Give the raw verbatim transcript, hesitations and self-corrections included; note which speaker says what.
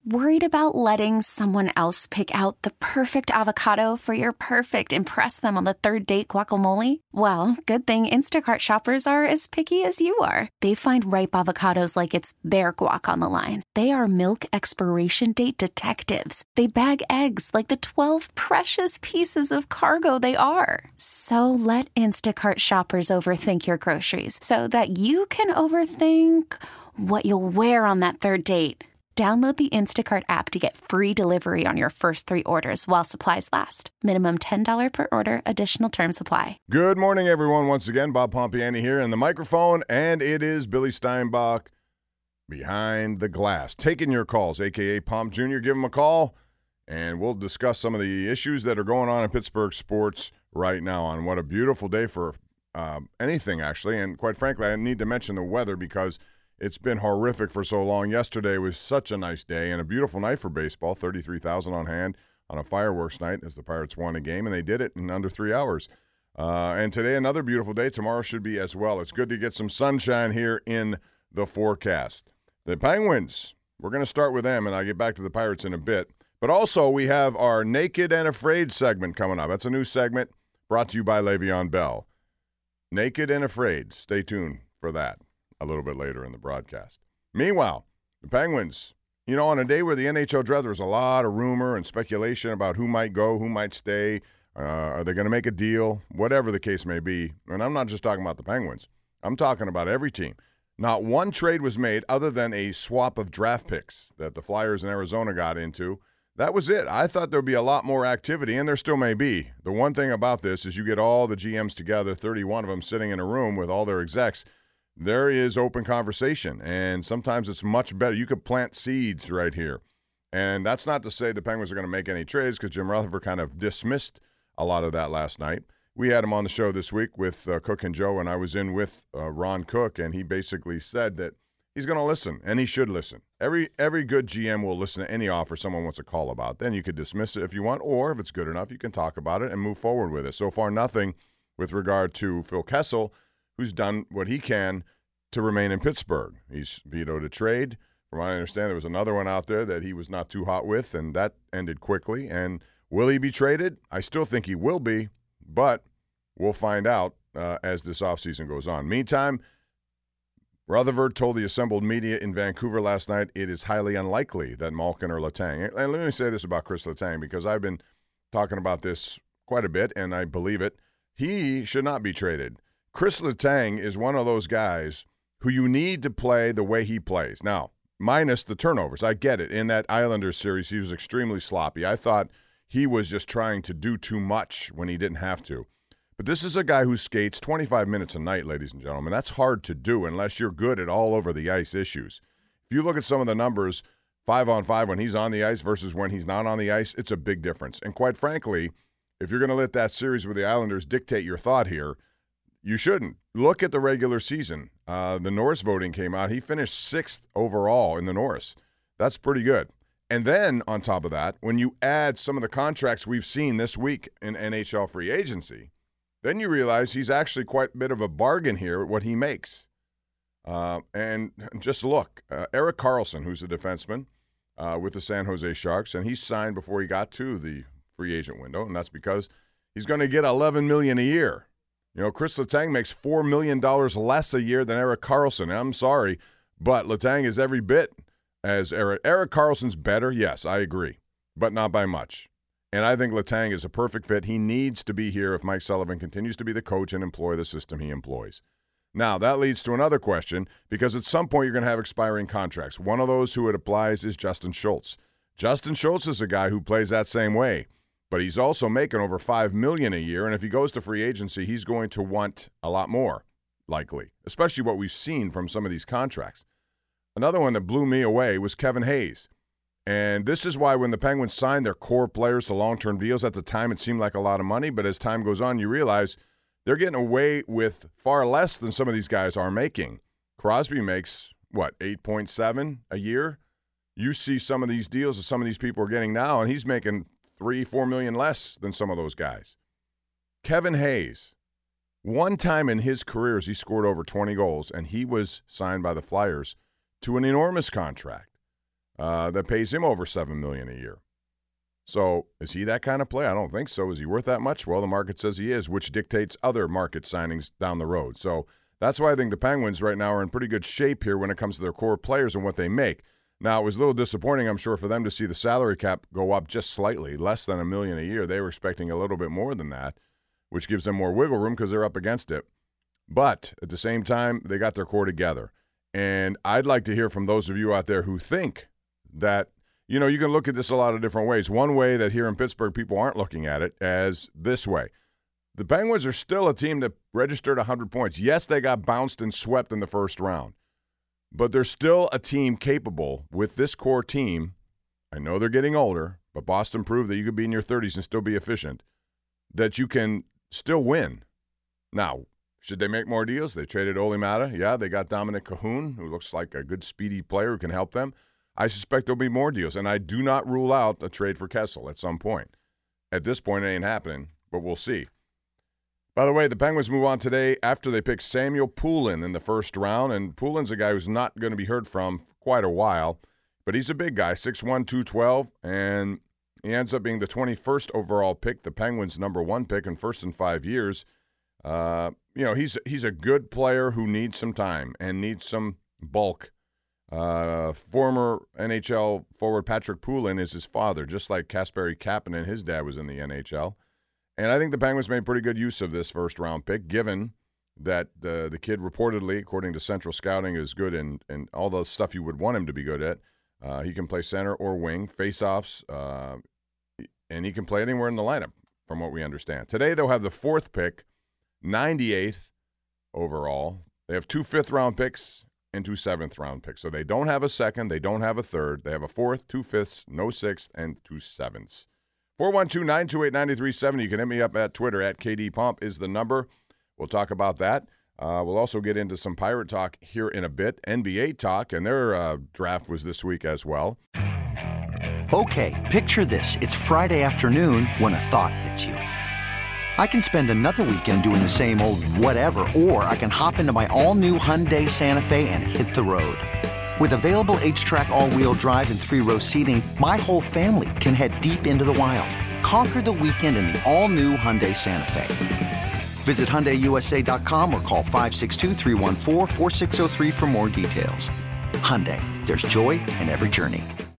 Speaker 1: Worried about letting someone else pick out the perfect avocado for your perfect impress them on the third date guacamole? Well, good thing Instacart shoppers are as picky as you are. They find ripe avocados like it's their guac on the line. They are milk expiration date detectives. They bag eggs like the twelve precious pieces of cargo they are. So let Instacart shoppers overthink your groceries so that you can overthink what you'll wear on that third date. Download the Instacart app to get free delivery on your first three orders while supplies last. Minimum ten dollars per order. Additional terms apply.
Speaker 2: Good morning, everyone. Once again, Bob Pompiani here in the microphone, and it is Billy Steinbach behind the glass. Taking your calls, a k a. Pomp Junior Give him a call, and we'll discuss some of the issues that are going on in Pittsburgh sports right now on what a beautiful day for uh, anything, actually. And quite frankly, I need to mention the weather because it's been horrific for so long. Yesterday was such a nice day and a beautiful night for baseball. thirty-three thousand on hand on a fireworks night as the Pirates won a game, and they did it in under three hours. Uh, and today, another beautiful day. Tomorrow should be as well. It's good to get some sunshine here in the forecast. The Penguins, we're going to start with them, and I'll get back to the Pirates in a bit. But also, we have our Naked and Afraid segment coming up. That's a new segment brought to you by Le'Veon Bell. Naked and Afraid. Stay tuned for that a little bit later in the broadcast. Meanwhile, the Penguins, you know, on a day where the N H L draft, there's a lot of rumor and speculation about who might go, who might stay, uh, are they going to make a deal, whatever the case may be. And I'm not just talking about the Penguins. I'm talking about every team. Not one trade was made other than a swap of draft picks that the Flyers in Arizona got into. That was it. I thought there would be a lot more activity, and there still may be. The one thing about this is you get all the G Ms together, thirty-one of them sitting in a room with all their execs. There is open conversation, and sometimes it's much better. You could plant seeds right here. And that's not to say the Penguins are going to make any trades because Jim Rutherford kind of dismissed a lot of that last night. We had him on the show this week with uh, Cook and Joe, and I was in with uh, Ron Cook, and he basically said that he's going to listen, and he should listen. Every every good G M will listen to any offer someone wants a call about. Then you could dismiss it if you want, or if it's good enough, you can talk about it and move forward with it. So far, nothing with regard to Phil Kessel, who's done what he can to remain in Pittsburgh. He's vetoed a trade. From what I understand, there was another one out there that he was not too hot with, and that ended quickly. And will he be traded? I still think he will be, but we'll find out uh, as this offseason goes on. Meantime, Rutherford told the assembled media in Vancouver last night it is highly unlikely that Malkin or Letang, and let me say this about Chris Letang because I've been talking about this quite a bit, and I believe it, he should not be traded. Chris Letang is one of those guys who you need to play the way he plays. Now, minus the turnovers. I get it. In that Islanders series, he was extremely sloppy. I thought he was just trying to do too much when he didn't have to. But this is a guy who skates twenty-five minutes a night, ladies and gentlemen. That's hard to do unless you're good at all over the ice issues. If you look at some of the numbers, five on five when he's on the ice versus when he's not on the ice, it's a big difference. And quite frankly, if you're going to let that series with the Islanders dictate your thought here, you shouldn't. Look at the regular season. Uh, the Norris voting came out. He finished sixth overall in the Norris. That's pretty good. And then, on top of that, when you add some of the contracts we've seen this week in N H L free agency, then you realize he's actually quite a bit of a bargain here at what he makes. Uh, and just look, uh, Erik Karlsson, who's a defenseman uh, with the San Jose Sharks, and he signed before he got to the free agent window, and that's because he's going to get eleven million dollars a year. You know, Chris Letang makes four million dollars less a year than Erik Karlsson. And I'm sorry, but Letang is every bit as Erik. Erik Karlsson's better, yes, I agree, but not by much. And I think Letang is a perfect fit. He needs to be here if Mike Sullivan continues to be the coach and employ the system he employs. Now, that leads to another question, because at some point you're going to have expiring contracts. One of those who it applies is Justin Schultz. Justin Schultz is a guy who plays that same way. But he's also making over five million dollars a year, and if he goes to free agency, he's going to want a lot more, likely, especially what we've seen from some of these contracts. Another one that blew me away was Kevin Hayes. And this is why when the Penguins signed their core players to long-term deals, at the time it seemed like a lot of money, but as time goes on, you realize they're getting away with far less than some of these guys are making. Crosby makes, what, eight point seven a year? You see some of these deals that some of these people are getting now, and he's making three, four million less than some of those guys. Kevin Hayes, one time in his career, he scored over twenty goals, and he was signed by the Flyers to an enormous contract. uh, that pays him over seven million dollars a year. So is he that kind of player? I don't think so. Is he worth that much? Well, the market says he is, which dictates other market signings down the road. So that's why I think the Penguins right now are in pretty good shape here when it comes to their core players and what they make. Now, it was a little disappointing, I'm sure, for them to see the salary cap go up just slightly, less than a million a year. They were expecting a little bit more than that, which gives them more wiggle room because they're up against it. But at the same time, they got their core together. And I'd like to hear from those of you out there who think that, you know, you can look at this a lot of different ways. One way that here in Pittsburgh people aren't looking at it as this way. The Penguins are still a team that registered one hundred points. Yes, they got bounced and swept in the first round. But they're still a team capable with this core team. I know they're getting older, but Boston proved that you could be in your thirties and still be efficient, that you can still win. Now, should they make more deals? They traded Olli Mata. Yeah, they got Dominic Cahoon, who looks like a good, speedy player who can help them. I suspect there'll be more deals, and I do not rule out a trade for Kessel at some point. At this point, it ain't happening, but we'll see. By the way, the Penguins move on today after they pick Samuel Poulin in the first round, and Poulin's a guy who's not going to be heard from for quite a while, but he's a big guy, six one, two twelve, and he ends up being the twenty-first overall pick, the Penguins' number one pick, and first in five years. Uh, you know, he's he's a good player who needs some time and needs some bulk. Uh, former N H L forward Patrick Poulin is his father, just like Kasperi Kapanen, his dad was in the N H L. And I think the Penguins made pretty good use of this first-round pick, given that the the kid reportedly, according to Central Scouting, is good in, in all the stuff you would want him to be good at. Uh, he can play center or wing, face-offs, uh, and he can play anywhere in the lineup, from what we understand. Today they'll have the fourth pick, ninety-eighth overall. They have two fifth-round picks and two seventh-round picks. So they don't have a second, they don't have a third. They have a fourth, two fifths, no sixth, and two sevenths. four one two, nine two eight, nine three seven zero. You can hit me up at Twitter. At K D Pomp is the number. We'll talk about that. Uh, we'll also get into some Pirate talk here in a bit. N B A talk, and their uh, draft was this week as well.
Speaker 3: Okay, picture this. It's Friday afternoon when a thought hits you. I can spend another weekend doing the same old whatever, or I can hop into my all-new Hyundai Santa Fe and hit the road. With available H-Track all-wheel drive and three-row seating, my whole family can head deep into the wild. Conquer the weekend in the all-new Hyundai Santa Fe. Visit Hyundai U S A dot com or call five six two, three one four, four six zero three for more details. Hyundai, there's joy in every journey.